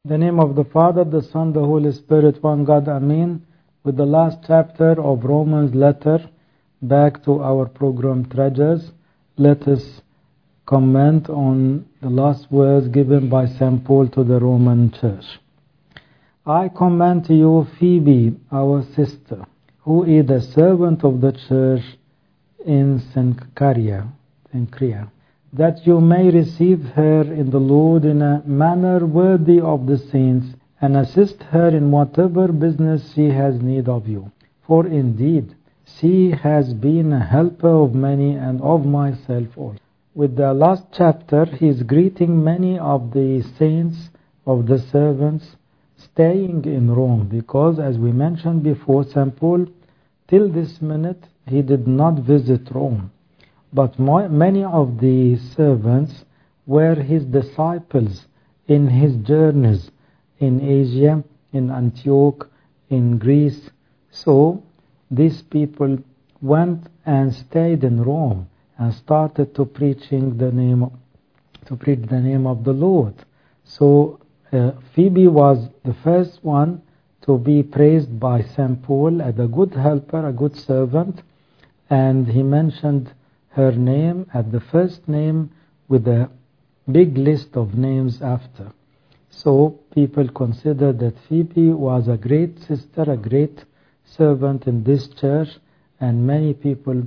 In the name of the Father, the Son, the Holy Spirit, one God, Amen. With the last chapter of Romans letter, back to our program Treasures, let us comment on the last words given by St. Paul to the Roman Church. I commend to you Phoebe, our sister, who is a servant of the Church in Cenchrea, that you may receive her in the Lord in a manner worthy of the saints, and assist her in whatever business she has need of you. For indeed, she has been a helper of many and of myself also. With the last chapter, he is greeting many of the saints, of the servants, staying in Rome, because as we mentioned before, St. Paul, till this minute, he did not visit Rome. But many of the servants were his disciples in his journeys in Asia, in Antioch, in Greece. So these people went and stayed in Rome and started to preach the name of the Lord. So Phoebe was the first one to be praised by St. Paul as a good helper, a good servant, and he mentioned her name at the first name with a big list of names after. So people consider that Phoebe was a great sister, a great servant in this church, and many people,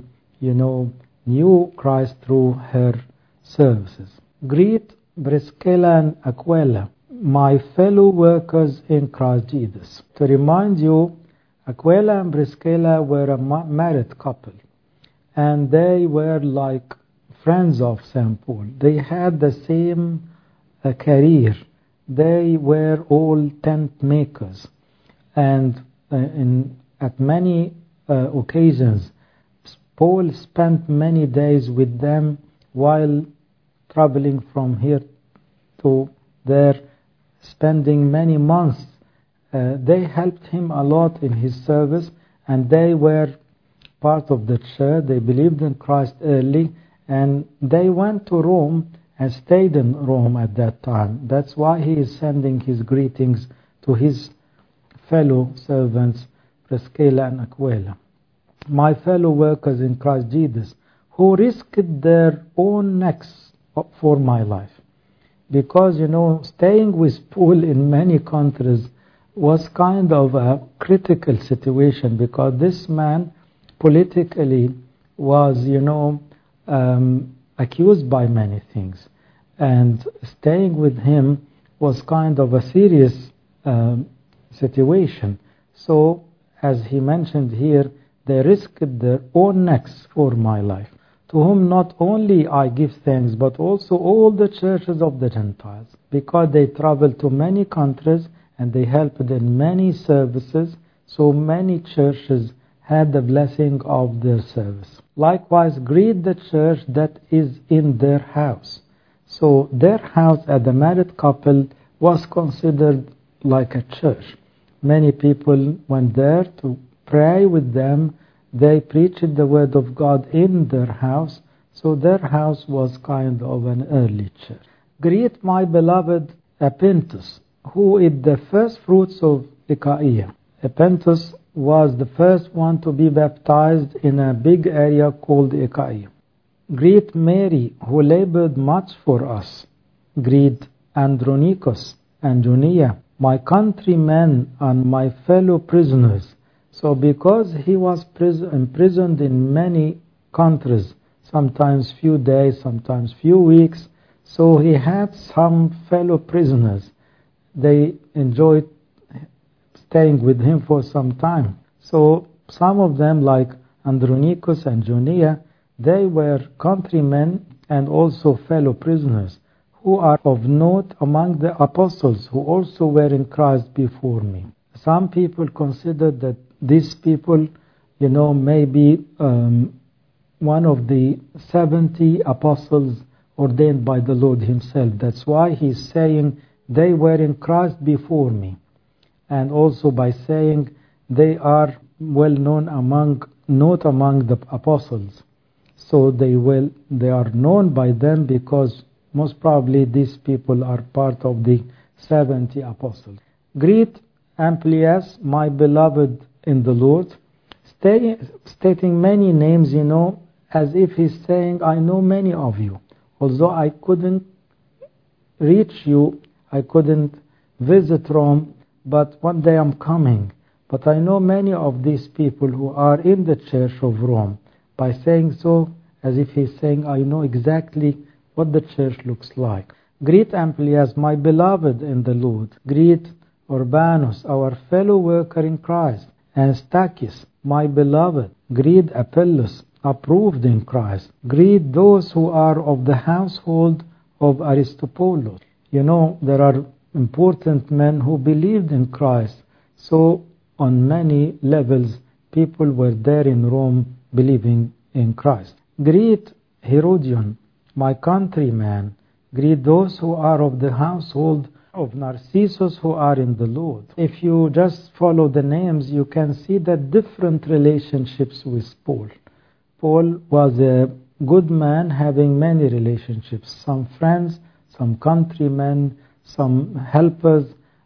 knew Christ through her services. Greet Priscilla and Aquila, my fellow workers in Christ Jesus. To remind you, Aquila and Priscilla were a married couple, and they were like friends of St. Paul. They had the same career. They were all tent makers. And at many occasions, Paul spent many days with them while traveling from here to there, spending many months. They helped him a lot in his service, and they were part of the church. They believed in Christ early, and they went to Rome and stayed in Rome at that time. That's why he is sending his greetings to his fellow servants, Priscilla and Aquila. My fellow workers in Christ Jesus, who risked their own necks for my life. Because, staying with Paul in many countries was kind of a critical situation, because this man politically was, accused by many things. And staying with him was kind of a serious situation. So, as he mentioned here, they risked their own necks for my life, to whom not only I give thanks, but also all the churches of the Gentiles, because they traveled to many countries and they helped in many services, so many churches had the blessing of their service. Likewise, greet the church that is in their house. So their house as a married couple was considered like a church. Many people went there to pray with them. They preached the word of God in their house. So their house was kind of an early church. Greet my beloved Epentus, who is the first fruits of Achaia. Epentus was the first one to be baptized in a big area called Achaia. Greet Mary, who labored much for us. Greet Andronicus and Junia, my countrymen and my fellow prisoners. So because he was imprisoned in many countries, sometimes few days, sometimes few weeks, so he had some fellow prisoners. They enjoyed staying with him for some time. So some of them, like Andronicus and Junia, they were countrymen and also fellow prisoners, who are of note among the apostles who also were in Christ before me. Some people consider that these people, may be one of the 70 apostles ordained by the Lord himself. That's why he's saying they were in Christ before me. And also by saying they are well known not among the apostles. So they are known by them because most probably these people are part of the 70 apostles. Greet Amplias, my beloved in the Lord, stating many names, as if he's saying, I know many of you. Although I couldn't reach you, I couldn't visit Rome, but one day I'm coming. But I know many of these people who are in the Church of Rome. By saying so, as if he's saying, I know exactly what the church looks like. Greet Amplias, my beloved in the Lord. Greet Urbanus, our fellow worker in Christ. And Stachys, my beloved. Greet Apelles, approved in Christ. Greet those who are of the household of Aristobulus. There are important men who believed in Christ. So on many levels, people were there in Rome believing in Christ. Greet Herodion, my countryman. Greet those who are of the household of Narcissus who are in the Lord. If you just follow the names, you can see that different relationships with Paul. Paul was a good man having many relationships. Some friends, some countrymen, some helpers,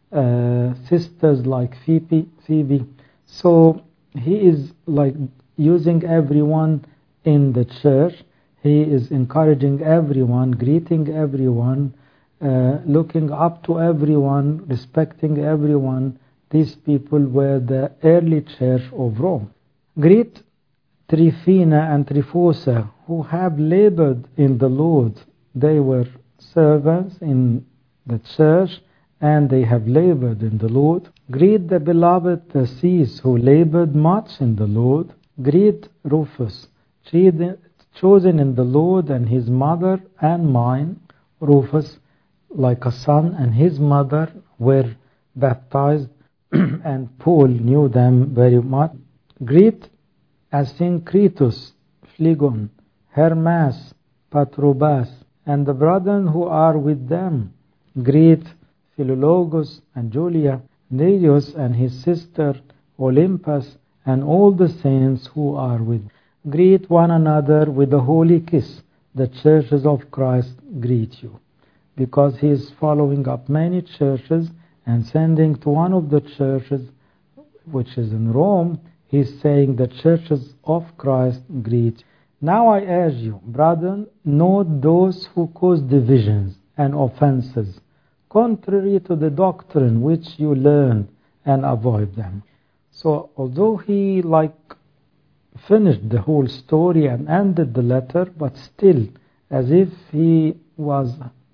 sisters like Phoebe. So he is like using everyone in the church. He is encouraging everyone, greeting everyone, looking up to everyone, respecting everyone. These people were the early church of Rome. Greet Tryphena and Tryphosa, who have labored in the Lord. They were servants in the church, and they have labored in the Lord. Greet the beloved Persis, who labored much in the Lord. Greet Rufus, chosen in the Lord, and his mother and mine. Rufus, like a son, and his mother were baptized, and Paul knew them very much. Greet Asyncritus, Phlegon, Hermas, Patrobas, and the brethren who are with them. Greet Philologus and Julia, Nereus and his sister Olympus, and all the saints who are with. Greet one another with a holy kiss. The churches of Christ greet you. Because he is following up many churches and sending to one of the churches, which is in Rome, he is saying the churches of Christ greet you. Now I urge you, brethren, note those who cause divisions and offenses, contrary to the doctrine which you learned, and avoid them. So although he finished the whole story and ended the letter, but still as if he was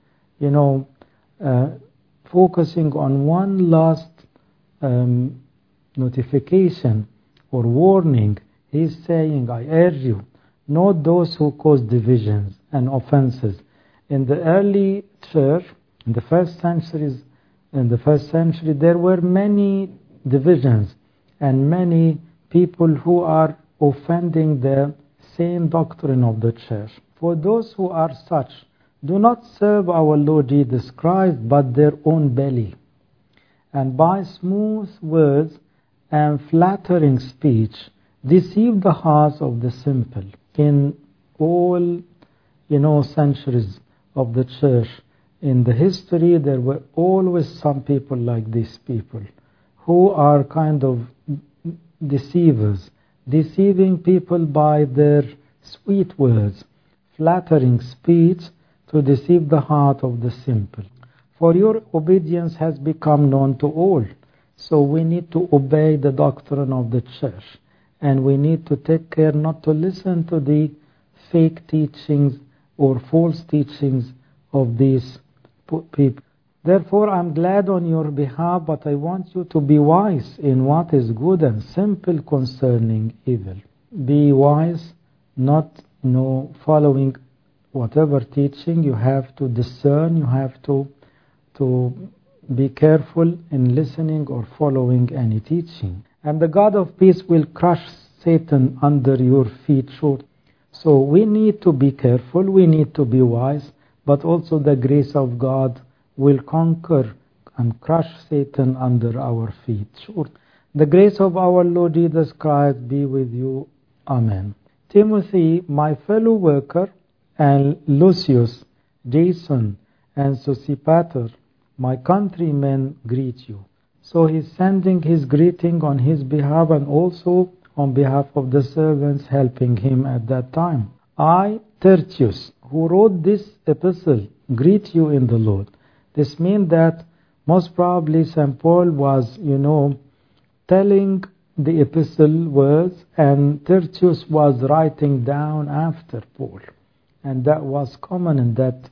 focusing on one last notification or warning, he's saying, I urge you, note those who cause divisions and offenses. In the early church, in the first century, there were many divisions and many people who are offending the same doctrine of the church. For those who are such, do not serve our Lord Jesus Christ, but their own belly, and by smooth words and flattering speech deceive the hearts of the simple. In all centuries of the church, in the history, there were always some people like these people who are kind of deceivers, deceiving people by their sweet words, flattering speech to deceive the heart of the simple. For your obedience has become known to all. So we need to obey the doctrine of the church, and we need to take care not to listen to the fake teachings or false teachings of these people. Therefore, I'm glad on your behalf, but I want you to be wise in what is good and simple concerning evil. Be wise, not following whatever teaching. You have to discern, you have to be careful in listening or following any teaching. And the God of peace will crush Satan under your feet short. So we need to be careful, we need to be wise, but also the grace of God will conquer and crush Satan under our feet short. The grace of our Lord Jesus Christ be with you. Amen. Timothy, my fellow worker, and Lucius, Jason, and Sosipater, my countrymen greet you. So he's sending his greeting on his behalf and also on behalf of the servants helping him at that time. I, Tertius, who wrote this epistle, greet you in the Lord. This means that most probably St. Paul was, telling the epistle words, and Tertius was writing down after Paul. And that was common in that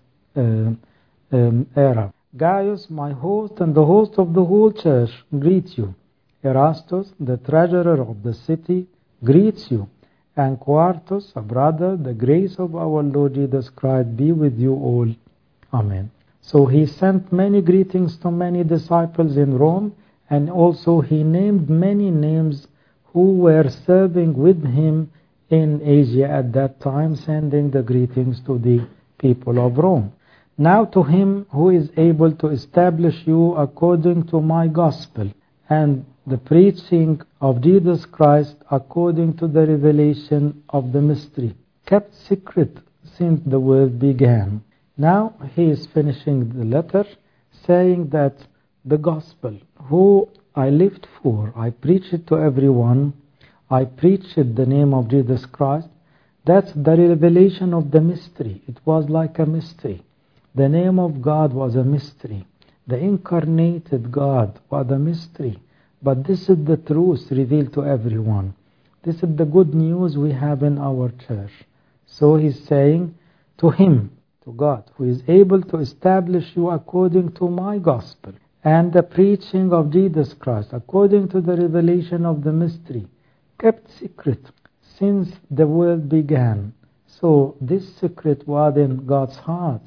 era. Gaius, my host, and the host of the whole church, greet you. Erastus, the treasurer of the city, greets you. And Quartus, a brother, the grace of our Lord Jesus Christ be with you all. Amen. So he sent many greetings to many disciples in Rome, and also he named many names who were serving with him in Asia at that time, sending the greetings to the people of Rome. Now to him who is able to establish you according to my gospel and the preaching of Jesus Christ according to the revelation of the mystery, kept secret since the world began. Now he is finishing the letter, saying that the gospel, who I lived for, I preach it to everyone, I preach it the name of Jesus Christ. That's the revelation of the mystery. It was like a mystery. The name of God was a mystery. The incarnated God was a mystery. But this is the truth revealed to everyone. This is the good news we have in our church. So he's saying to him, to God, who is able to establish you according to my gospel and the preaching of Jesus Christ, according to the revelation of the mystery, kept secret since the world began. So this secret was in God's heart,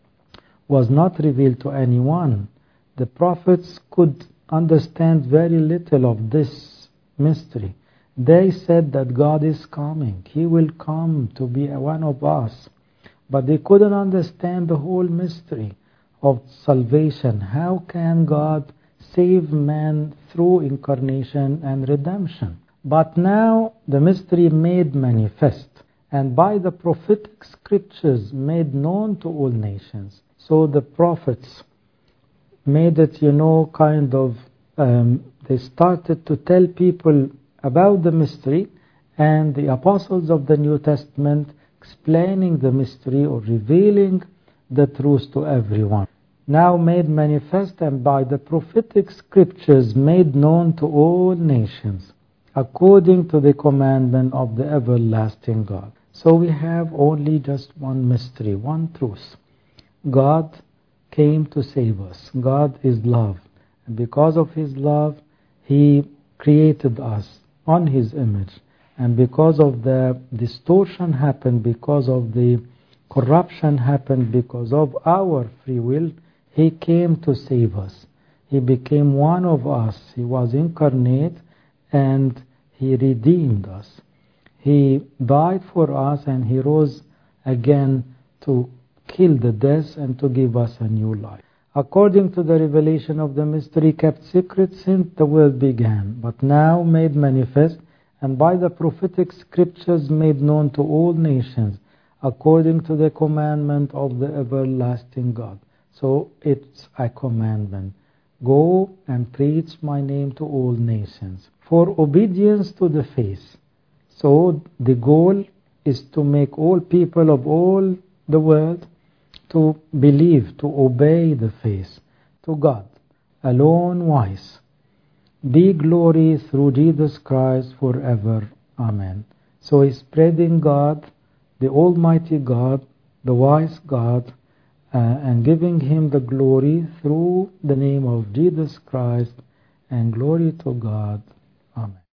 was not revealed to anyone. The prophets could understand very little of this mystery. They said that God is coming. He will come to be one of us. But they couldn't understand the whole mystery of salvation. How can God save man through incarnation and redemption? But now the mystery made manifest, and by the prophetic scriptures made known to all nations. So the prophets made it, they started to tell people about the mystery, and the apostles of the New Testament explaining the mystery or revealing the truth to everyone. Now made manifest and by the prophetic scriptures made known to all nations, according to the commandment of the everlasting God. So we have only just one mystery, one truth. God came to save us. God is love. And because of His love, He created us on His image. And because of the distortion happened, because of the corruption happened, because of our free will, He came to save us. He became one of us. He was incarnate and He redeemed us. He died for us and He rose again to kill the death and to give us a new life. According to the revelation of the mystery kept secret since the world began, but now made manifest, and by the prophetic scriptures made known to all nations, according to the commandment of the everlasting God. So it's a commandment. Go and preach my name to all nations, for obedience to the faith. So the goal is to make all people of all the world to believe, to obey the faith, to God, alone wise. Be glory through Jesus Christ forever. Amen. So he's spreading God, the Almighty God, the wise God, and giving Him the glory through the name of Jesus Christ, and glory to God. Amen.